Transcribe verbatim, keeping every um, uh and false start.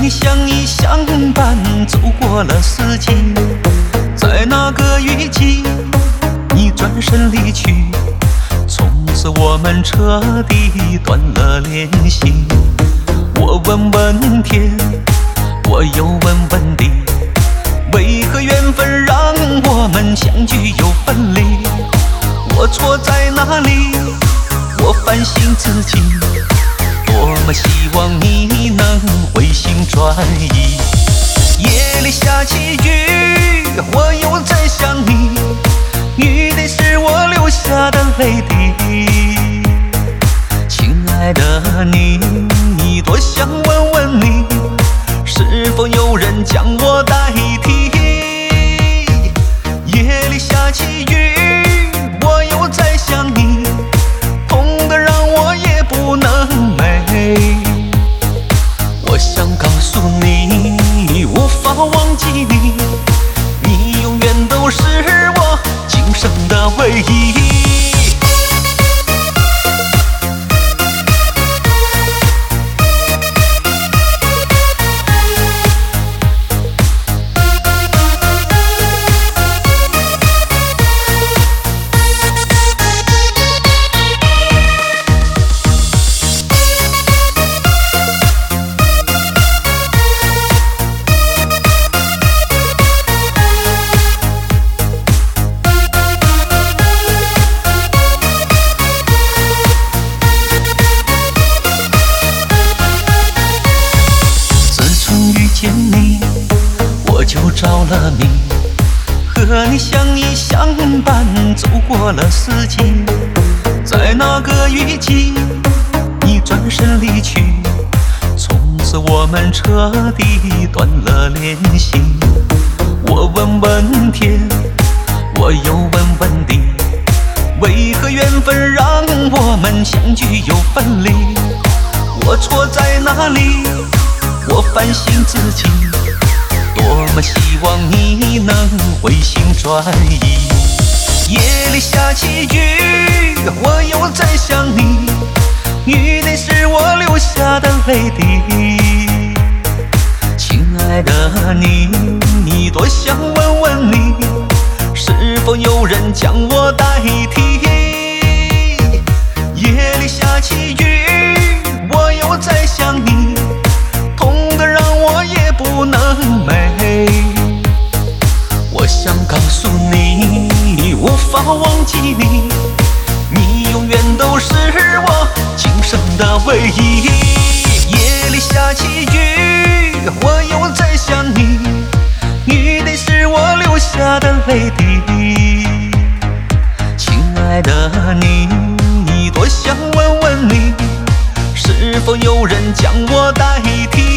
相依相伴，走过了四季。在那个雨季，你转身离去，从此我们彻底断了联系。我问问天，我又问问地，为何缘分让我们相聚又分离？我错在哪里？我反省自己，多么希望你能回心转意。夜里下起雨，我又在想你，雨滴是我流下的泪滴。亲爱的你，多想问问你，是否有人将我代替？夜里下起雨，我又在想你，痛得让我也不能寐。我想告诉你，无法忘记你，你永远都是我今生的唯一。见你，我就着了迷，和你相依相伴，走过了四季。在那个雨季，你转身离去，从此我们彻底断了联系。我问问天，我又问问地，为何缘分让我们相聚又分离？我错在哪里？我反省自己，多么希望你能回心转意。夜里下起雨，我又在想你，雨滴是我流下的泪滴。亲爱的你，多想问问你，是否有人将我代替？夜里下起雨，我又在想你，不能寐。我想告诉你，无法忘记你，你永远都是我今生的唯一。夜里下起雨，我又在想你，雨滴是我流下的泪滴。亲爱的你，多想问问你，是否有人将我代替？